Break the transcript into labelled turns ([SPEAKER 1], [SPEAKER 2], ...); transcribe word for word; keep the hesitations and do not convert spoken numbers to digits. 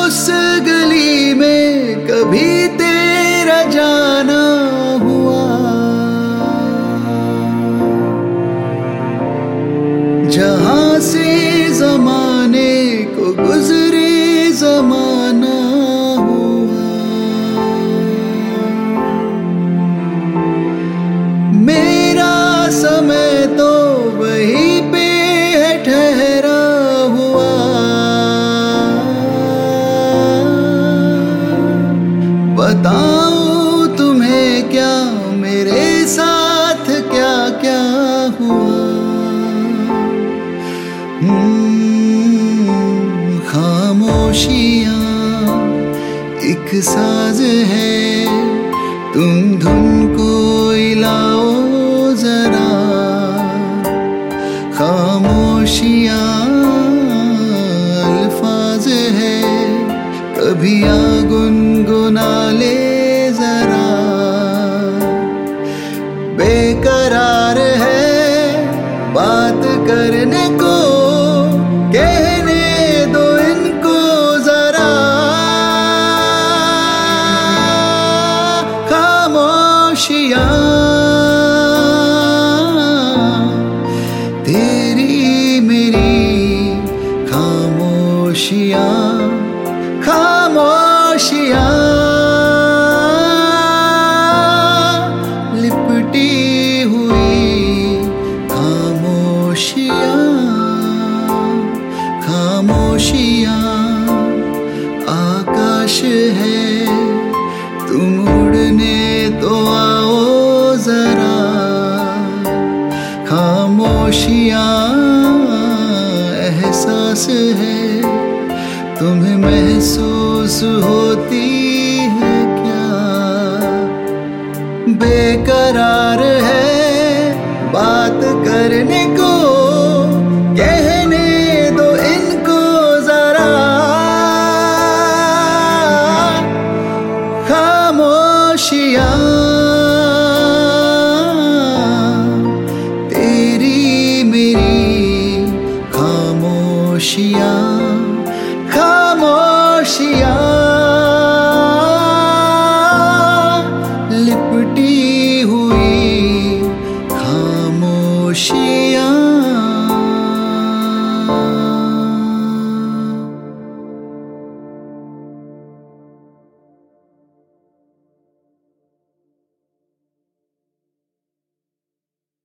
[SPEAKER 1] उस गली में कभी तेरा जाना हुआ, जहां से जमाने को गुजरे जमाना हुआ। मेरा समय तो वहीं पे है ठहरा हुआ, बताऊं तुम्हें क्या मेरे साथ क्या क्या हुआ। खामोशियाँ एक साज है, तुम धुन को हिलाओ जरा। खामोशियाँ अल्फाज है, कभी आ गुनगुना ले जरा। बेकरार है बात करने को, कहने दो इनको जरा। खामोशियाँ तेरी मेरी खामोशियाँ, खामोशियाँ लिपटी हुई खामोशियाँ। खामोशियाँ आकाश है, तुम उड़ने तो आओ जरा। खामोशियाँ एहसास है, तुम्हें महसूस होती है क्या। बेकरार है बात करने को, कहने दो इनको जरा। खामोशियाँ तेरी मेरी खामोशियाँ, खामोशियाँ लिपटी हुई खामोशियाँ।